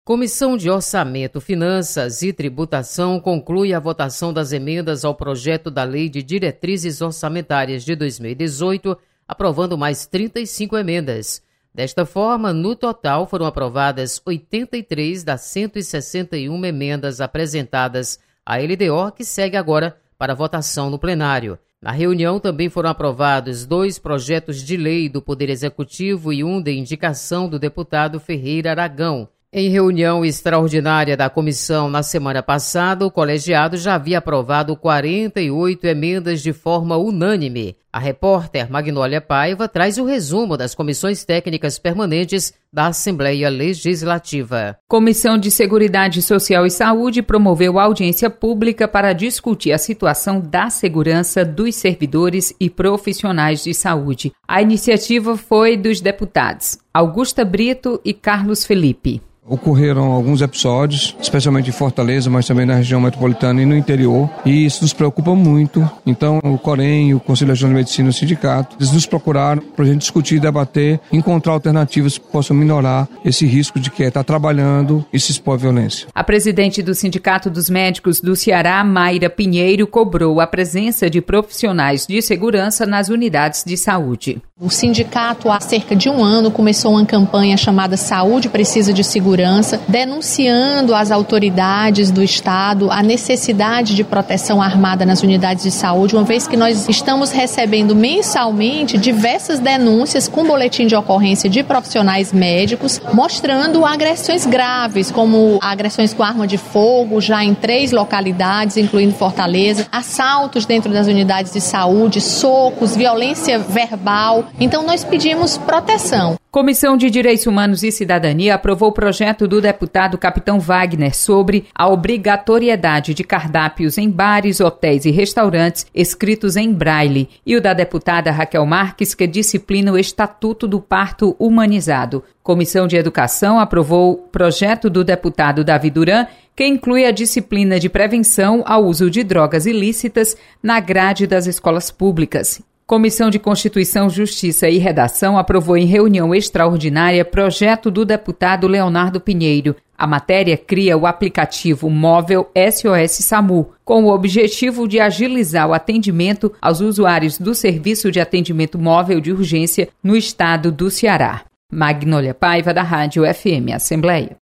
Comissão de Orçamento, Finanças e Tributação conclui a votação das emendas ao projeto da Lei de Diretrizes Orçamentárias de 2018, aprovando mais 35 emendas. Desta forma, no total foram aprovadas 83 das 161 emendas apresentadas à LDO, que segue agora para votação no plenário. Na reunião também foram aprovados 2 projetos de lei do Poder Executivo e um de indicação do deputado Ferreira Aragão. Em reunião extraordinária da comissão na semana passada, o colegiado já havia aprovado 48 emendas de forma unânime. A repórter Magnólia Paiva traz o resumo das comissões técnicas permanentes da Assembleia Legislativa. Comissão de Seguridade Social e Saúde promoveu audiência pública para discutir a situação da segurança dos servidores e profissionais de saúde. A iniciativa foi dos deputados Augusta Brito e Carlos Felipe. Ocorreram alguns episódios, especialmente em Fortaleza, mas também na região metropolitana e no interior, e isso nos preocupa muito. Então, o Corém, o Conselho Regional de Medicina e o sindicato, eles nos procuraram para a gente discutir, debater, encontrar alternativas que possam minorar esse risco de que estar trabalhando e se expor à violência. A presidente do Sindicato dos Médicos do Ceará, Mayra Pinheiro, cobrou a presença de profissionais de segurança nas unidades de saúde. O sindicato, há cerca de um ano, começou uma campanha chamada Saúde Precisa de Segurança, denunciando às autoridades do Estado a necessidade de proteção armada nas unidades de saúde, uma vez que nós estamos recebendo mensalmente diversas denúncias com boletim de ocorrência de profissionais médicos, mostrando agressões graves, como agressões com arma de fogo, já em 3 localidades, incluindo Fortaleza, assaltos dentro das unidades de saúde, socos, violência verbal. Então, nós pedimos proteção. Comissão de Direitos Humanos e Cidadania aprovou o projeto do deputado Capitão Wagner sobre a obrigatoriedade de cardápios em bares, hotéis e restaurantes escritos em braille, e o da deputada Raquel Marques, que disciplina o Estatuto do Parto Humanizado. Comissão de Educação aprovou o projeto do deputado Davi Duran, que inclui a disciplina de prevenção ao uso de drogas ilícitas na grade das escolas públicas. Comissão de Constituição, Justiça e Redação aprovou em reunião extraordinária projeto do deputado Leonardo Pinheiro. A matéria cria o aplicativo móvel SOS SAMU, com o objetivo de agilizar o atendimento aos usuários do Serviço de Atendimento Móvel de Urgência no estado do Ceará. Magnólia Paiva, da Rádio FM Assembleia.